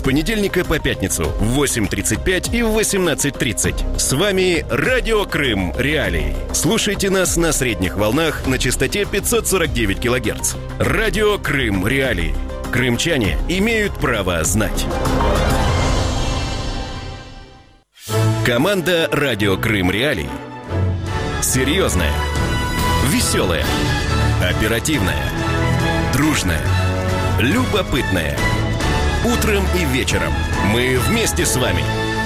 понедельника по пятницу в 8:35 и в 18:30. С вами Радио Крым Реалии. Слушайте нас на средних волнах на частоте 549 кГц. Радио Крым Реалии. Крымчане имеют право знать. Команда Радио Крым Реалии. Серьезная, веселая, оперативная, дружная, любопытная. Утром и вечером мы вместе с вами.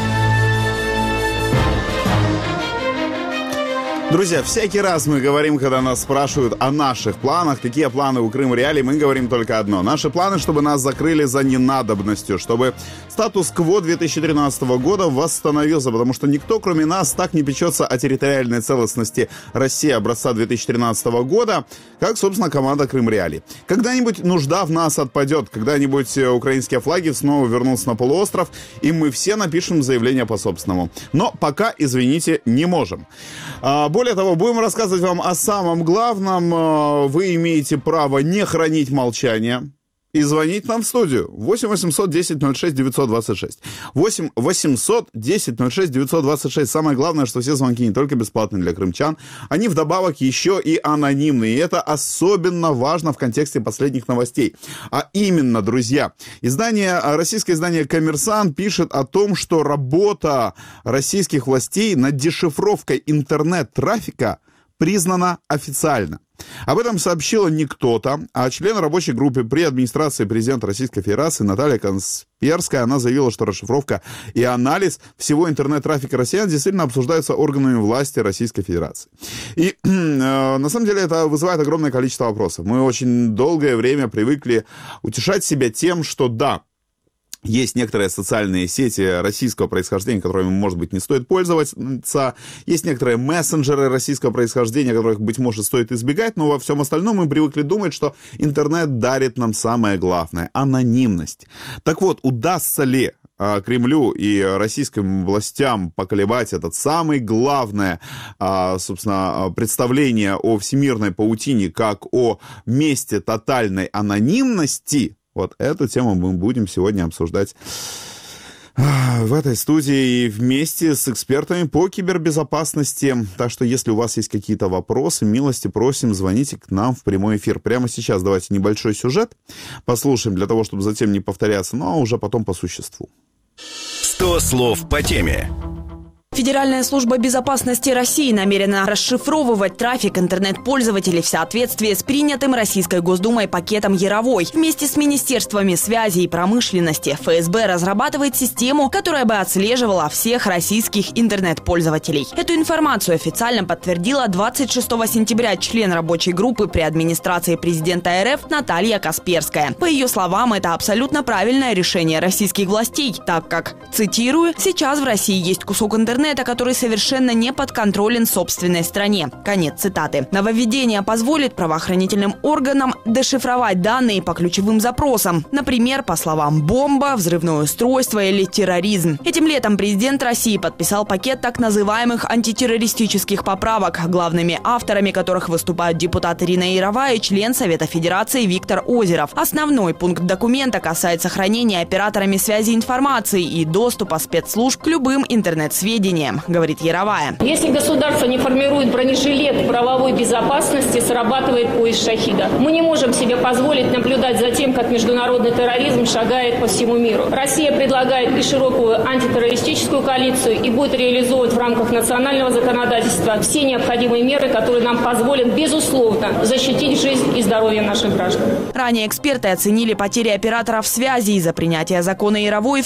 Друзья, всякий раз мы говорим, когда нас спрашивают о наших планах, какие планы у Крым Реалии, мы говорим только одно. Наши планы, чтобы нас закрыли за ненадобностью, чтобы статус-кво 2013 года восстановился, потому что никто, кроме нас, так не печется о территориальной целостности России образца 2013 года, как, собственно, команда Крым Реалии. Когда-нибудь нужда в нас отпадет, когда-нибудь украинские флаги снова вернутся на полуостров, и мы все напишем заявление по-собственному. Но пока, извините, не можем. Более того, будем рассказывать вам о самом главном. Вы имеете право не хранить молчание и звонить нам в студию. 8 800 10 06 926. 8 800 10 06 926. Самое главное, что все звонки не только бесплатные для крымчан, они вдобавок еще и анонимные. И это особенно важно в контексте последних новостей. А именно, друзья, российское издание «Коммерсант» пишет о том, что работа российских властей над дешифровкой интернет-трафика признана официально. Об этом сообщила не кто-то, а член рабочей группы при администрации президента Российской Федерации Наталья Касперская. Она заявила, что расшифровка и анализ всего интернет-трафика россиян действительно обсуждаются органами власти Российской Федерации. И на самом деле это вызывает огромное количество вопросов. Мы очень долгое время привыкли утешать себя тем, что да, есть некоторые социальные сети российского происхождения, которыми, может быть, не стоит пользоваться. Есть некоторые мессенджеры российского происхождения, которых, быть может, стоит избегать. Но во всем остальном мы привыкли думать, что интернет дарит нам самое главное – анонимность. Так вот, удастся ли Кремлю и российским властям поколебать это самое главное, собственно, представление о всемирной паутине как о месте тотальной анонимности? Вот эту тему мы будем сегодня обсуждать в этой студии вместе с экспертами по кибербезопасности. Так что, если у вас есть какие-то вопросы, милости просим, звоните к нам в прямой эфир. Прямо сейчас давайте небольшой сюжет послушаем, для того, чтобы затем не повторяться, но уже потом по существу. 100 слов по теме. Федеральная служба безопасности России намерена расшифровывать трафик интернет-пользователей в соответствии с принятым Российской Госдумой пакетом Яровой. Вместе с министерствами связи и промышленности ФСБ разрабатывает систему, которая бы отслеживала всех российских интернет-пользователей. Эту информацию официально подтвердила 26 сентября член рабочей группы при администрации президента РФ Наталья Касперская. По ее словам, это абсолютно правильное решение российских властей, так как, цитирую, «сейчас в России есть кусок интернета, который совершенно не подконтролен собственной стране». Конец цитаты. Нововведение позволит правоохранительным органам дешифровать данные по ключевым запросам. Например, по словам «бомба», «взрывное устройство» или «терроризм». Этим летом президент России подписал пакет так называемых антитеррористических поправок, главными авторами которых выступают депутат Ирина Яровая и член Совета Федерации Виктор Озеров. Основной пункт документа касается хранения операторами связи информации и доступа спецслужб к любым интернет-сведениям, говорит Яровая. Если государство не формирует бронежилет правовой безопасности, срабатывает пояс шахида. Мы не можем себе позволить наблюдать за тем, как международный терроризм шагает по всему миру. Россия предлагает и широкую антитеррористическую коалицию, и будет реализовывать в рамках национального законодательства все необходимые меры, которые нам позволят, безусловно, защитить жизнь и здоровье наших граждан. Ранее эксперты оценили потери операторов связи из-за принятия закона Яровой в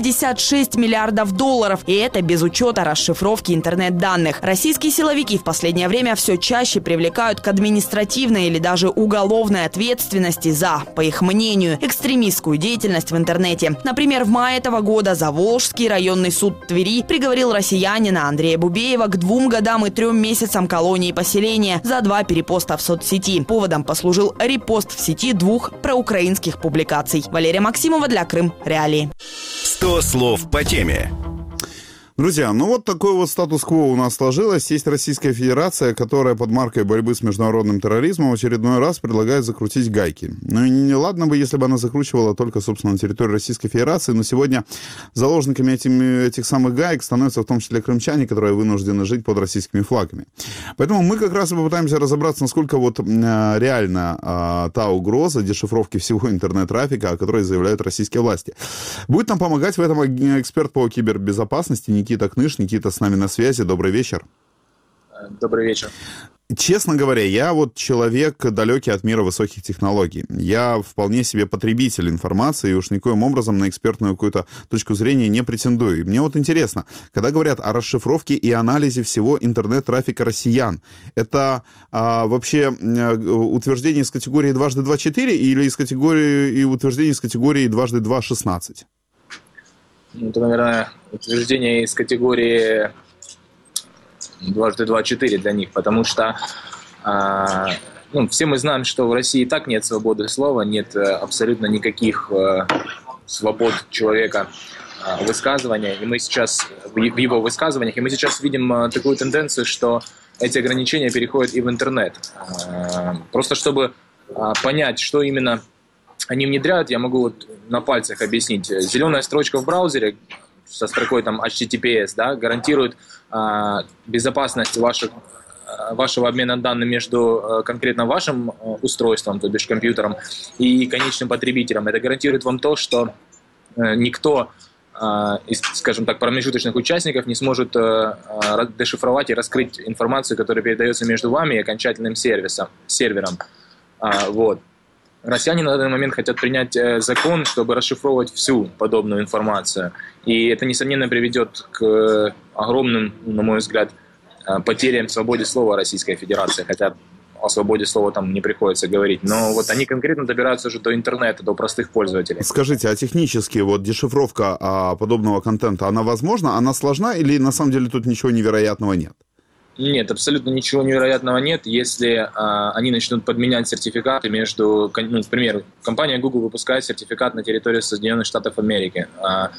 $156 миллиардов, и это без учета расшифровки интернет-данных. Российские силовики в последнее время все чаще привлекают к административной или даже уголовной ответственности за, по их мнению, экстремистскую деятельность в интернете. Например, в мае этого года Заволжский районный суд Твери приговорил россиянина Андрея Бубеева к 2 годам и 3 месяцам колонии поселения за 2 перепоста в соцсети. Поводом послужил репост в сети 2 проукраинских публикаций. Валерия Максимова для Крым Реалии. 100 слов по теме. Друзья, ну вот такой вот статус-кво у нас сложилось. Есть Российская Федерация, которая под маркой борьбы с международным терроризмом в очередной раз предлагает закрутить гайки. Ну и не ладно бы, если бы она закручивала только, собственно, на территории Российской Федерации, но сегодня заложниками этих самых гаек становятся в том числе крымчане, которые вынуждены жить под российскими флагами. Поэтому мы как раз и попытаемся разобраться, насколько вот реально та угроза дешифровки всего интернет-трафика, о которой заявляют российские власти. Будет нам помогать в этом эксперт по кибербезопасности Никита Кныш. Никита с нами на связи. Добрый вечер. Добрый вечер. Честно говоря, я вот человек, далекий от мира высоких технологий. Я вполне себе потребитель информации, и уж никоим образом на экспертную какую-то точку зрения не претендую. И мне вот интересно, когда говорят о расшифровке и анализе всего интернет-трафика россиян, это вообще утверждение из категории дважды 2,4 или из категории и утверждение из категории дважды 2,16? Это, наверное, утверждение из категории дважды 2,4 для них, потому что все мы знаем, что в России и так нет свободы слова, нет абсолютно никаких свобод человека высказывания, и мы сейчас в его высказываниях, и мы сейчас видим такую тенденцию, что эти ограничения переходят и в интернет. Просто чтобы понять, что именно они внедряют, я могу вот на пальцах объяснить. Зеленая строчка в браузере со строкой там HTTPS, да, гарантирует безопасность вашего обмена данными между конкретно вашим устройством, то бишь компьютером, и конечным потребителем. Это гарантирует вам то, что никто из, скажем так, промежуточных участников не сможет дешифровать и раскрыть информацию, которая передается между вами и окончательным сервером. Вот. Россияне на данный момент хотят принять закон, чтобы расшифровывать всю подобную информацию. И это, несомненно, приведет к огромным, на мой взгляд, потерям свободы слова Российской Федерации. Хотя о свободе слова там не приходится говорить. Но вот они конкретно добираются уже до интернета, до простых пользователей. Скажите, а технически вот дешифровка подобного контента, она возможна? Она сложна или на самом деле тут ничего невероятного нет? Нет, абсолютно ничего невероятного нет, если они начнут подменять сертификаты между... к примеру, компания Google выпускает сертификат на территории Соединенных Штатов Америки.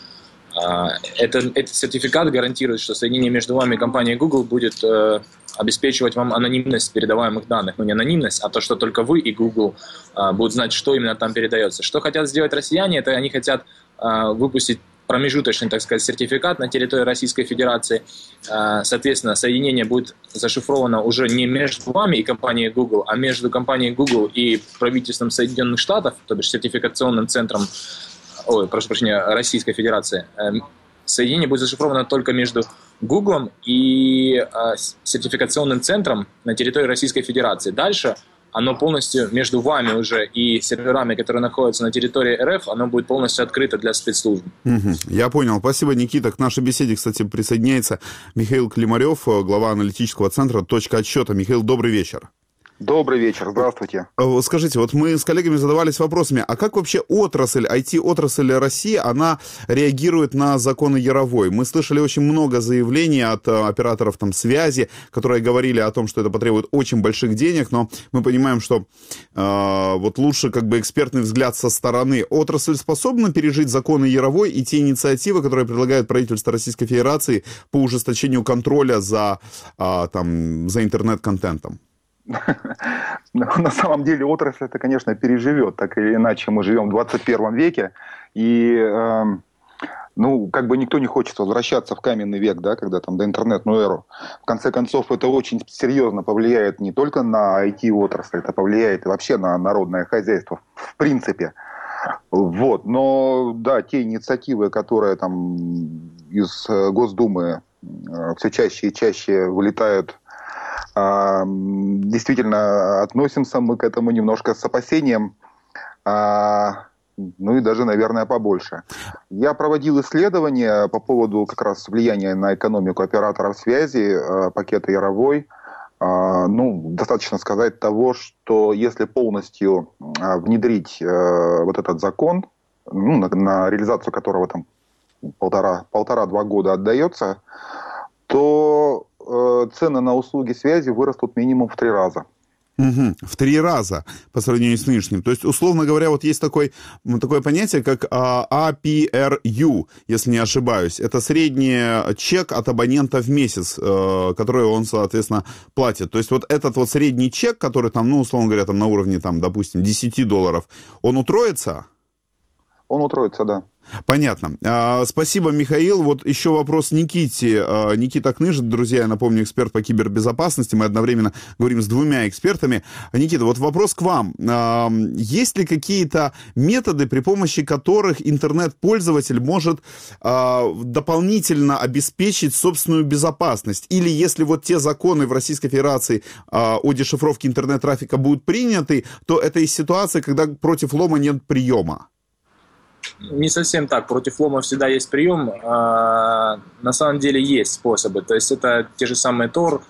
Этот сертификат гарантирует, что соединение между вами и компанией Google будет обеспечивать вам анонимность передаваемых данных. Ну, не анонимность, а то, что только вы и Google будут знать, что именно там передается. Что хотят сделать россияне, это они хотят выпустить промежуточный, так сказать, сертификат на территории Российской Федерации. Соответственно, соединение будет зашифровано уже не между вами и компанией Google, а между компанией Google и правительством Соединенных Штатов, то бишь сертификационным центром, Российской Федерации. Соединение будет зашифровано только между Google и сертификационным центром на территории Российской Федерации. Дальше оно полностью между вами уже и серверами, которые находятся на территории РФ, оно будет полностью открыто для спецслужб. Я понял. Спасибо, Никита. К нашей беседе, кстати, присоединяется Михаил Климарев, глава аналитического центра «Точка отсчета». Михаил, добрый вечер. Добрый вечер, здравствуйте. Скажите, вот мы с коллегами задавались вопросами, а как вообще IT-отрасль России, она реагирует на законы Яровой? Мы слышали очень много заявлений от операторов там связи, которые говорили о том, что это потребует очень больших денег, но мы понимаем, что вот лучше как бы экспертный взгляд со стороны. Отрасль способна пережить законы Яровой и те инициативы, которые предлагает правительство Российской Федерации по ужесточению контроля за интернет-контентом? На самом деле отрасль это, конечно, переживет. Так или иначе, мы живем в 21 веке, и никто не хочет возвращаться в каменный век, да, когда там до интернетную эру. В конце концов, это очень серьезно повлияет не только на IT-отрасль, это повлияет и вообще на народное хозяйство в принципе. Вот. Но да, те инициативы, которые там из Госдумы все чаще и чаще вылетают, действительно, относимся мы к этому немножко с опасением, и даже, наверное, побольше. Я проводил исследования по поводу как раз влияния на экономику операторов связи, пакета Яровой. Достаточно сказать того, что если полностью внедрить вот этот закон, на реализацию которого там полтора-два года отдается, то цены на услуги связи вырастут минимум в 3 раза. Угу. В 3 раза по сравнению с нынешним. То есть, условно говоря, вот есть такое понятие, как APRU, если не ошибаюсь. Это средний чек от абонента в месяц, который он, соответственно, платит. То есть, вот этот вот средний чек, который там, ну, условно говоря, там на уровне, там, допустим, $10, он утроится? Он утроится, да. Понятно. Спасибо, Михаил. Вот еще вопрос Никите. Никита Кныжин, друзья, я напомню, эксперт по кибербезопасности. Мы одновременно говорим с 2 экспертами. Никита, вот вопрос к вам. Есть ли какие-то методы, при помощи которых интернет-пользователь может дополнительно обеспечить собственную безопасность? Или если вот те законы в Российской Федерации о дешифровке интернет-трафика будут приняты, то это из ситуации, когда против лома нет приема? Не совсем так. Против лома всегда есть прием. На самом деле есть способы. То есть это те же самые Tor,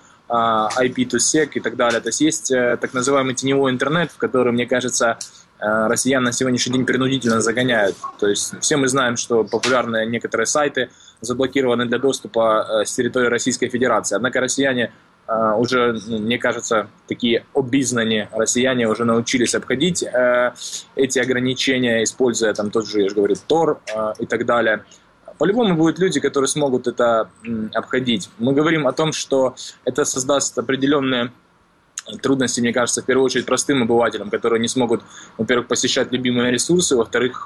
IP2SEC и так далее. То есть есть так называемый теневой интернет, в который, мне кажется, россиян на сегодняшний день принудительно загоняют. То есть все мы знаем, что популярные некоторые сайты заблокированы для доступа с территории Российской Федерации. Однако россияне уже, мне кажется, такие обизнанные россияне уже научились обходить эти ограничения, используя там тот же, я же говорю, Tor и так далее. По-любому будут люди, которые смогут это обходить. Мы говорим о том, что это создаст определенные трудности, мне кажется, в первую очередь простым обывателям, которые не смогут, во-первых, посещать любимые ресурсы, во-вторых,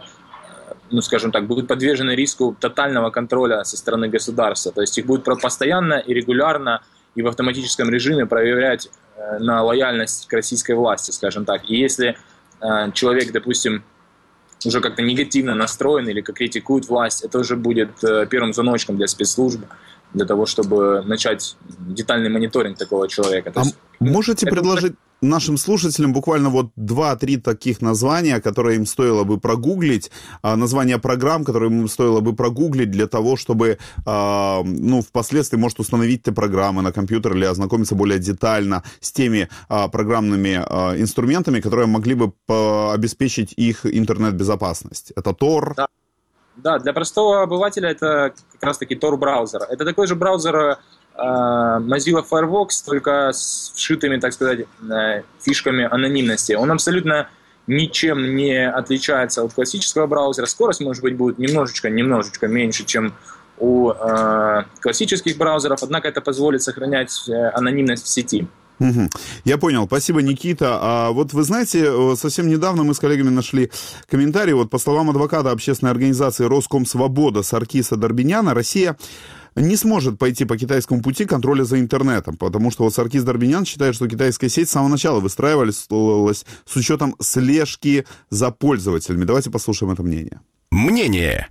ну, скажем так, будут подвержены риску тотального контроля со стороны государства. То есть их будет постоянно и регулярно и в автоматическом режиме проверять на лояльность к российской власти, скажем так. И если человек, допустим, уже как-то негативно настроен или критикует власть, это уже будет первым звоночком для спецслужб, для того, чтобы начать детальный мониторинг такого человека. То есть, можете предложить нашим слушателям буквально вот 2-3 таких названия, которые им стоило бы прогуглить, названия программ, которые им стоило бы прогуглить для того, чтобы, ну, впоследствии, может, установить эти программы на компьютер или ознакомиться более детально с теми программными инструментами, которые могли бы обеспечить их интернет-безопасность. Это Tor. Да, для простого обывателя это как раз-таки Tor-браузер. Это такой же браузер Mozilla Firefox, только с вшитыми, так сказать, фишками анонимности. Он абсолютно ничем не отличается от классического браузера. Скорость, может быть, будет немножечко меньше, чем у классических браузеров, однако это позволит сохранять анонимность в сети. Угу. Я понял. Спасибо, Никита. А вот вы знаете, совсем недавно мы с коллегами нашли комментарий. Вот по словам адвоката общественной организации «Роскомсвобода» Саркиса Дарбиняна, Россия не сможет пойти по китайскому пути контроля за интернетом, потому что вот Саркис Дарбинян считает, что китайская сеть с самого начала выстраивалась с учетом слежки за пользователями. Давайте послушаем это мнение. Мнение.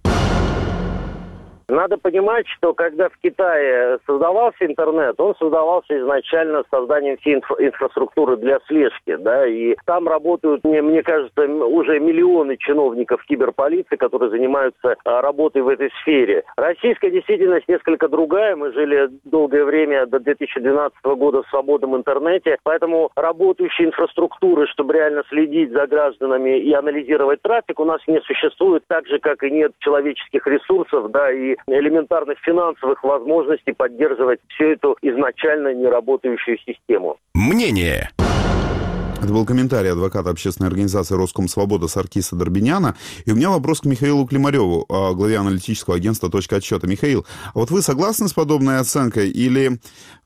Надо понимать, что когда в Китае создавался интернет, он создавался изначально созданием всей инфраструктуры для слежки, да, и там работают, мне кажется, уже миллионы чиновников киберполиции, которые занимаются работой в этой сфере. Российская действительность несколько другая, мы жили долгое время до 2012 года в свободном интернете, поэтому работающей инфраструктуры, чтобы реально следить за гражданами и анализировать трафик, у нас не существует, так же, как и нет человеческих ресурсов, да, и элементарных финансовых возможностей поддерживать всю эту изначально неработающую систему. Мнение. Это был комментарий адвоката общественной организации «Роскомсвобода» Саркиса Дарбиняна. И у меня вопрос к Михаилу Климареву, главе аналитического агентства «Точка отсчета». Михаил, а вот вы согласны с подобной оценкой? Или,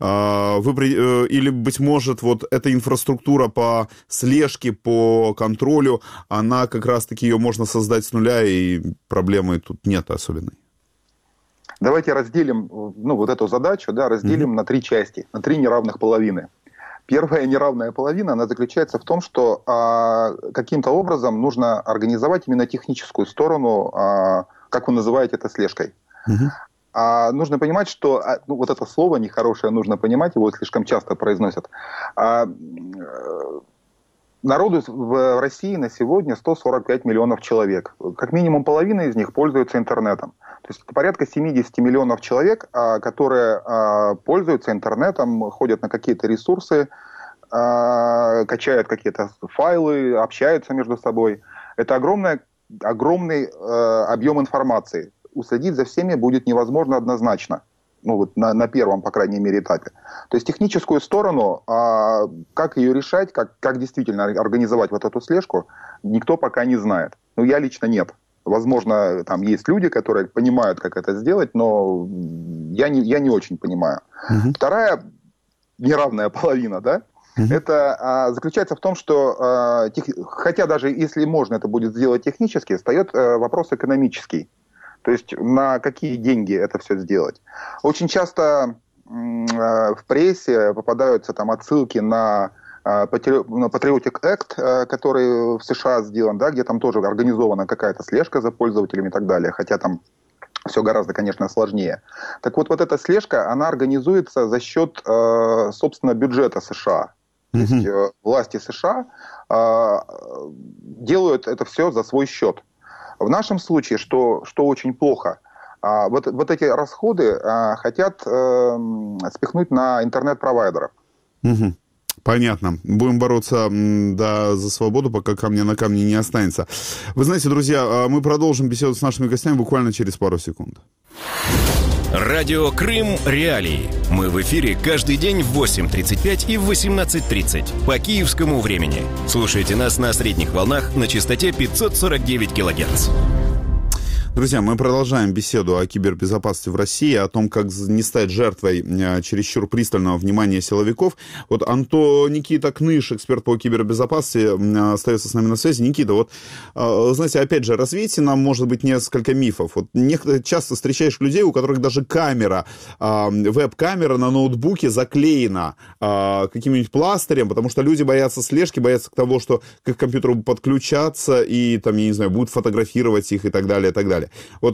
или быть может, вот эта инфраструктура по слежке, по контролю, она как раз-таки ее можно создать с нуля, и проблемы тут нет особенной? Давайте разделим, ну, вот эту задачу, да, разделим на 3 части, на 3 неравных половины. Первая неравная половина, она заключается в том, что каким-то образом нужно организовать именно техническую сторону, как вы называете это, слежкой. Нужно понимать, что, ну, вот это слово нехорошее, нужно понимать, его слишком часто произносят. Народу в России на сегодня 145 миллионов человек. Как минимум половина из них пользуются интернетом. То есть это порядка 70 миллионов человек, которые пользуются интернетом, ходят на какие-то ресурсы, качают какие-то файлы, общаются между собой. Это огромный объем информации. Уследить за всеми будет невозможно однозначно. ну, вот на первом, по крайней мере, этапе. То есть техническую сторону, как ее решать, как действительно организовать вот эту слежку, никто пока не знает. Ну, я лично нет. Возможно, там есть люди, которые понимают, как это сделать, но я не очень понимаю. Вторая неравная половина, да, это заключается в том, что, хотя даже если можно это будет сделать технически, встает вопрос экономический. То есть на какие деньги это все сделать. Очень часто в прессе попадаются там отсылки на Patriotic Act, который в США сделан, да, где там тоже организована какая-то слежка за пользователями и так далее, хотя там все гораздо, конечно, сложнее. Так вот эта слежка, она организуется за счет, собственно, бюджета США. То есть власти США делают это все за свой счет. В нашем случае, что очень плохо, вот эти расходы хотят спихнуть на интернет-провайдеров. Понятно. Будем бороться за свободу, пока камня на камне не останется. Вы знаете, друзья, мы продолжим беседу с нашими гостями буквально через пару секунд. Радио Крым Реалии. Мы в эфире каждый день в 8:35 и в 18:30 по киевскому времени. Слушайте нас на средних волнах на частоте 549 килогерц. Друзья, мы продолжаем беседу о кибербезопасности в России, о том, как не стать жертвой чересчур пристального внимания силовиков. Вот Никита Кныш, эксперт по кибербезопасности, остается с нами на связи. Никита, вот, знаете, опять же, развейте нам, может быть, несколько мифов. Вот часто встречаешь людей, у которых даже камера, веб-камера на ноутбуке заклеена каким-нибудь пластырем, потому что люди боятся слежки, боятся того, что к их компьютеру подключаться и, там, я не знаю, будут фотографировать их и так далее, и так далее. Вот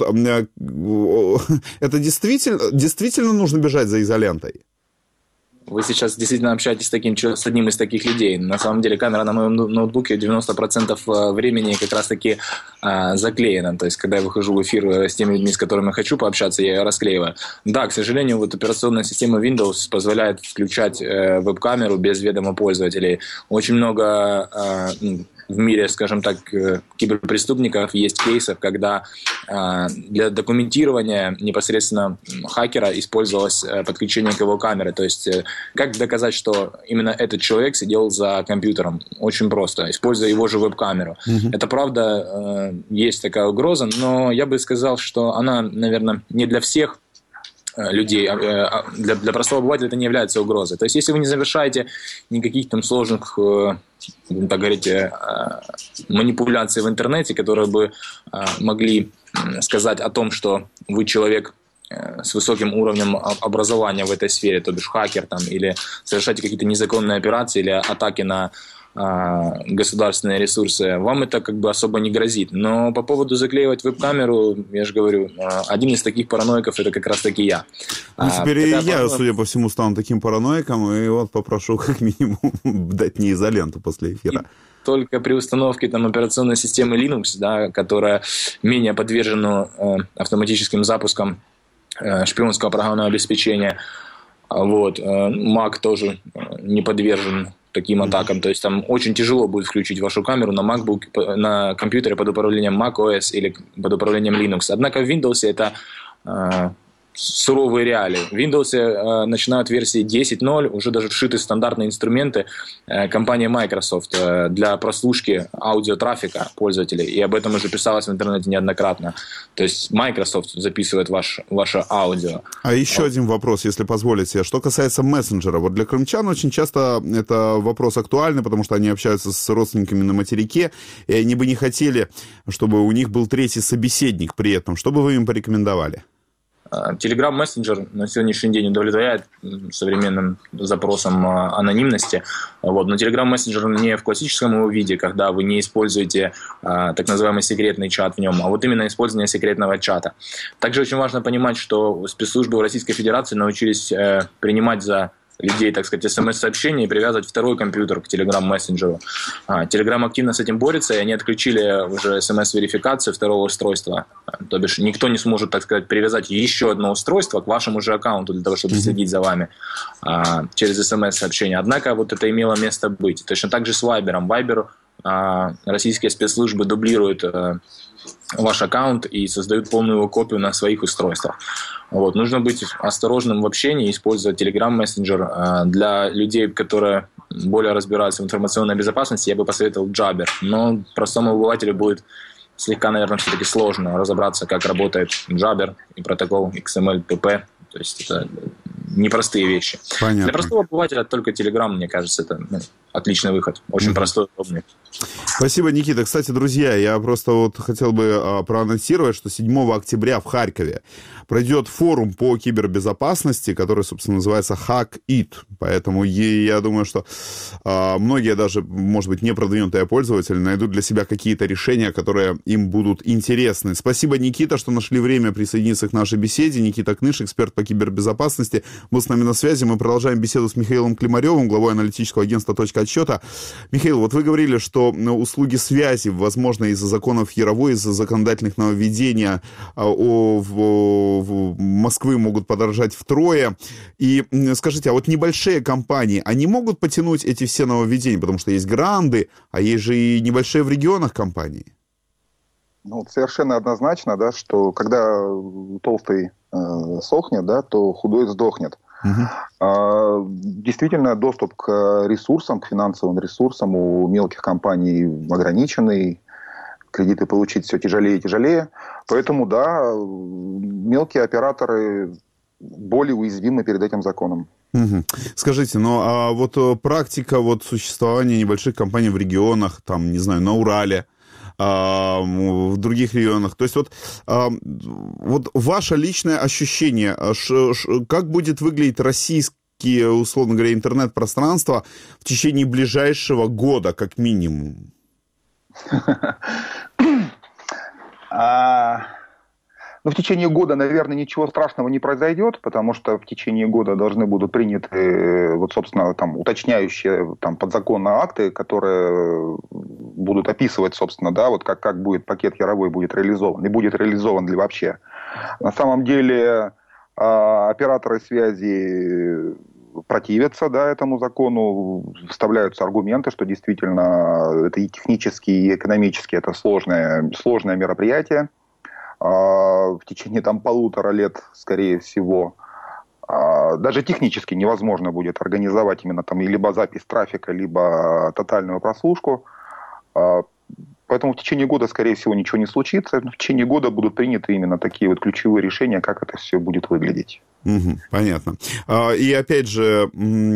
это действительно нужно бежать за изолентой? Вы сейчас действительно общаетесь с одним из таких людей. На самом деле камера на моем ноутбуке 90% времени как раз-таки заклеена. То есть, когда я выхожу в эфир с теми людьми, с которыми хочу пообщаться, я ее расклеиваю. Да, к сожалению, вот операционная система Windows позволяет включать веб-камеру без ведома пользователей. Очень много в мире, скажем так, киберпреступников есть кейсов, когда для документирования непосредственно хакера использовалось подключение к его камере. То есть как доказать, что именно этот человек сидел за компьютером? Очень просто, используя его же веб-камеру. Это правда, есть такая угроза, но я бы сказал, что она, наверное, не для всех людей, для простого обывателя это не является угрозой. То есть, если вы не совершаете никаких там сложных, так говорить, манипуляций в интернете, которые бы могли сказать о том, что вы человек с высоким уровнем образования в этой сфере, то бишь хакер там, или совершаете какие-то незаконные операции или атаки на государственные ресурсы, вам это как бы особо не грозит. Но по поводу заклеивать веб-камеру, я же говорю, один из таких параноиков это как раз-таки я. Ну, теперь и я, судя по всему, стану таким параноиком, и вот попрошу как минимум дать мне изоленту после эфира. Только при установке там операционной системы Linux, да, которая менее подвержена автоматическим запускам шпионского программного обеспечения, вот, Mac тоже не подвержен таким атакам. То есть там очень тяжело будет включить вашу камеру на MacBook, на компьютере под управлением macOS или под управлением Linux. Однако в Windows это суровые реалии. В Windows начиная от версии 10.0 уже даже вшиты стандартные инструменты компании Microsoft для прослушки аудиотрафика пользователей. И об этом уже писалось в интернете неоднократно. То есть Microsoft записывает ваше аудио. А еще один вопрос, если позволите. Что касается мессенджера. Вот для крымчан очень часто это вопрос актуальный, потому что они общаются с родственниками на материке, и они бы не хотели, чтобы у них был третий собеседник при этом. Что бы вы им порекомендовали? Telegram Messenger на сегодняшний день удовлетворяет современным запросам анонимности. Вот. Но Telegram Messenger не в классическом его виде, когда вы не используете так называемый секретный чат в нем, а вот именно использование секретного чата. Также очень важно понимать, что спецслужбы в Российской Федерации научились принимать за людей, так сказать, смс-сообщения и привязывать второй компьютер к Telegram-мессенджеру. Telegram активно с этим борется, и они отключили уже смс-верификацию второго устройства. То бишь никто не сможет, так сказать, привязать еще одно устройство к вашему же аккаунту для того, чтобы следить за вами через смс-сообщения. Однако вот это имело место быть. Точно так же с Viber. Viber российские спецслужбы дублируют ваш аккаунт и создают полную его копию на своих устройствах. Вот. Нужно быть осторожным в общении, использовать Telegram Messenger. Для людей, которые более разбираются в информационной безопасности, я бы посоветовал Jabber. Но простому обывателю будет слегка, наверное, все-таки сложно разобраться, как работает Jabber и протокол XML-PP. То есть это непростые вещи. Понятно. Для простого обывателя только Telegram, мне кажется, это отличный выход. Очень простой, удобный. Спасибо, Никита. Кстати, друзья, я просто вот хотел бы проанонсировать, что 7 октября в Харькове пройдет форум по кибербезопасности, который, собственно, называется Hack It. Поэтому я думаю, что многие даже, может быть, непродвинутые пользователи найдут для себя какие-то решения, которые им будут интересны. Спасибо, Никита, что нашли время присоединиться к нашей беседе. Никита Кныш, эксперт по кибербезопасности, был с нами на связи. Мы продолжаем беседу с Михаилом Климаревым, главой аналитического агентства «Точка отсчета». Михаил, вот вы говорили, что услуги связи, возможно, из-за законов Яровой, из-за законодательных нововведений в Москвы могут подорожать втрое. И скажите, а вот небольшие компании, они могут потянуть эти все нововведения? Потому что есть гранды, а есть же и небольшие в регионах компании. Ну, совершенно однозначно, да, что когда толстый сохнет, да, то худой сдохнет. Действительно, доступ к ресурсам, к финансовым ресурсам у мелких компаний ограниченный. Кредиты получить все тяжелее и тяжелее. Поэтому, да, мелкие операторы более уязвимы перед этим законом. Скажите, ну а вот практика вот существования небольших компаний в регионах, там, не знаю, на Урале, в других регионах. То есть вот ваше личное ощущение, как будет выглядеть российские, условно говоря, интернет-пространство в течение ближайшего года, как минимум? Ну, в течение года, наверное, ничего страшного не произойдет, потому что в течение года должны будут приняты, вот, собственно, там, уточняющие там, подзаконные акты, которые будут описывать, собственно, да, вот как будет пакет Яровой будет реализован, и будет реализован ли вообще. На самом деле операторы связи противятся, да, этому закону, вставляются аргументы, что действительно это и технически, и экономически это сложное мероприятие. В течение там 1,5 лет, скорее всего, даже технически невозможно будет организовать именно там либо запись трафика, либо тотальную прослушку. Поэтому в течение года, скорее всего, ничего не случится. В течение года будут приняты именно такие вот ключевые решения, как это все будет выглядеть. Понятно. И опять же,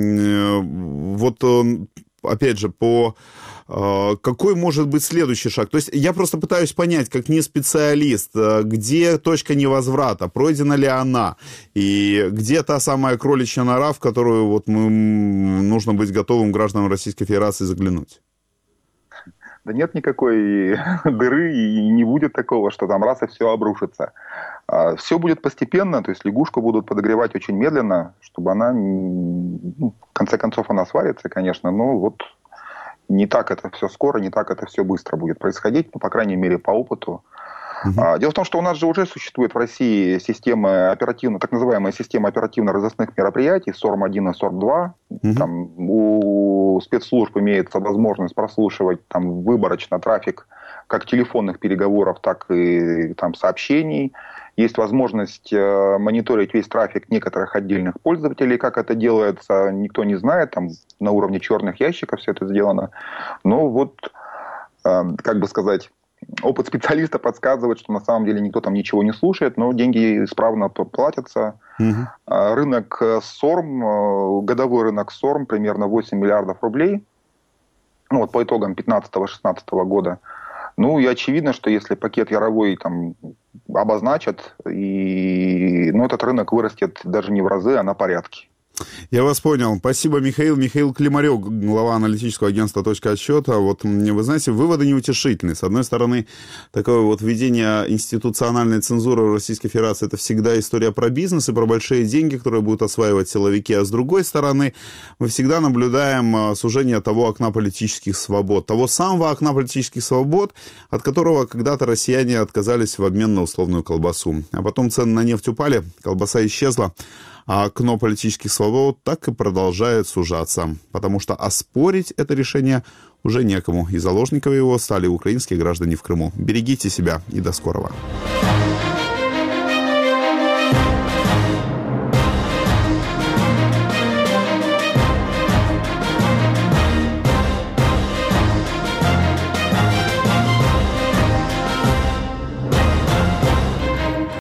какой может быть следующий шаг? То есть я просто пытаюсь понять, как не специалист, где точка невозврата, пройдена ли она, и где та самая кроличья нора, в которую вот нужно быть готовым гражданам Российской Федерации заглянуть. Да нет никакой дыры, и не будет такого, что там раз и все обрушится. Все будет постепенно, то есть лягушку будут подогревать очень медленно, чтобы она, в конце концов, она сварится, конечно, но вот не так это все скоро, не так это все быстро будет происходить, ну, по крайней мере, по опыту. Дело в том, что у нас же уже существует в России так называемая система оперативно-розыскных мероприятий, СОРМ-1 и СОРМ-2. Там у спецслужб имеется возможность прослушивать там выборочно трафик как телефонных переговоров, так и там сообщений. Есть возможность мониторить весь трафик некоторых отдельных пользователей. Как это делается, никто не знает. Там на уровне черных ящиков все это сделано. Но вот, как бы сказать, опыт специалиста подсказывает, что на самом деле никто там ничего не слушает, но деньги исправно платятся. Рынок СОРМ, годовой рынок СОРМ примерно 8 миллиардов рублей. Ну, вот по итогам 2015-2016 года. Ну и очевидно, что если пакет Яровой там обозначат, этот рынок вырастет даже не в разы, а на порядки. Я вас понял. Спасибо, Михаил. Михаил Климарев, глава аналитического агентства «Точка отсчета». Вот, вы знаете, выводы неутешительны. С одной стороны, такое вот введение институциональной цензуры в Российской Федерации – это всегда история про бизнес и про большие деньги, которые будут осваивать силовики. А с другой стороны, мы всегда наблюдаем сужение того окна политических свобод. Того самого окна политических свобод, от которого когда-то россияне отказались в обмен на условную колбасу. А потом цены на нефть упали, колбаса исчезла, а окно политических свобод то так и продолжает сужаться, потому что оспорить это решение уже некому, и заложниками его стали украинские граждане в Крыму. Берегите себя и до скорого.